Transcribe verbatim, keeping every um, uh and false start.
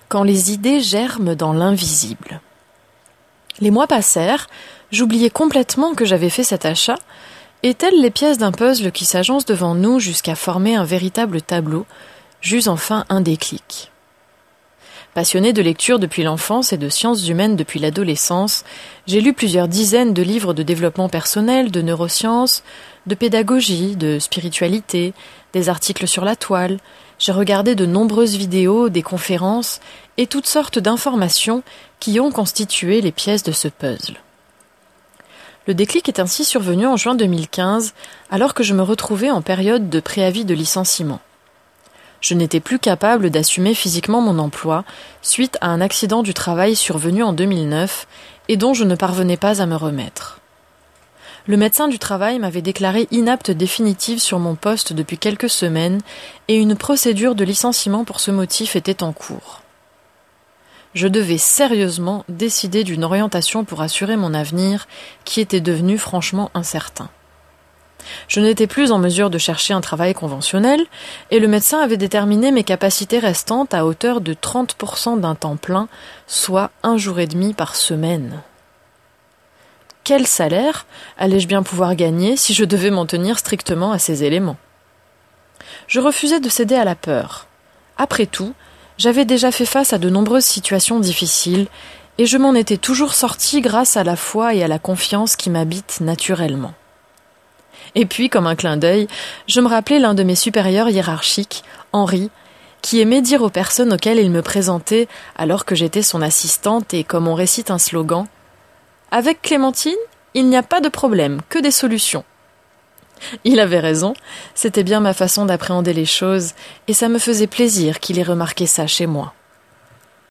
quand les idées germent dans l'invisible. Les mois passèrent, j'oubliais complètement que j'avais fait cet achat, et telles les pièces d'un puzzle qui s'agencent devant nous jusqu'à former un véritable tableau, j'eus enfin un déclic. Passionnée de lecture depuis l'enfance et de sciences humaines depuis l'adolescence, j'ai lu plusieurs dizaines de livres de développement personnel, de neurosciences, de pédagogie, de spiritualité, des articles sur la toile. J'ai regardé de nombreuses vidéos, des conférences et toutes sortes d'informations qui ont constitué les pièces de ce puzzle. Le déclic est ainsi survenu en juin deux mille quinze, alors que je me retrouvais en période de préavis de licenciement. Je n'étais plus capable d'assumer physiquement mon emploi suite à un accident du travail survenu en deux mille neuf et dont je ne parvenais pas à me remettre. Le médecin du travail m'avait déclaré inapte définitive sur mon poste depuis quelques semaines et une procédure de licenciement pour ce motif était en cours. Je devais sérieusement décider d'une orientation pour assurer mon avenir qui était devenu franchement incertain. Je n'étais plus en mesure de chercher un travail conventionnel et le médecin avait déterminé mes capacités restantes à hauteur de trente pour cent d'un temps plein, soit un jour et demi par semaine. Quel salaire allais-je bien pouvoir gagner si je devais m'en tenir strictement à ces éléments ? Je refusais de céder à la peur. Après tout, j'avais déjà fait face à de nombreuses situations difficiles et je m'en étais toujours sortie grâce à la foi et à la confiance qui m'habitent naturellement. Et puis, comme un clin d'œil, je me rappelais l'un de mes supérieurs hiérarchiques, Henri, qui aimait dire aux personnes auxquelles il me présentait alors que j'étais son assistante et comme on récite un slogan « Avec Clémentine, il n'y a pas de problème, que des solutions ». Il avait raison, c'était bien ma façon d'appréhender les choses et ça me faisait plaisir qu'il ait remarqué ça chez moi.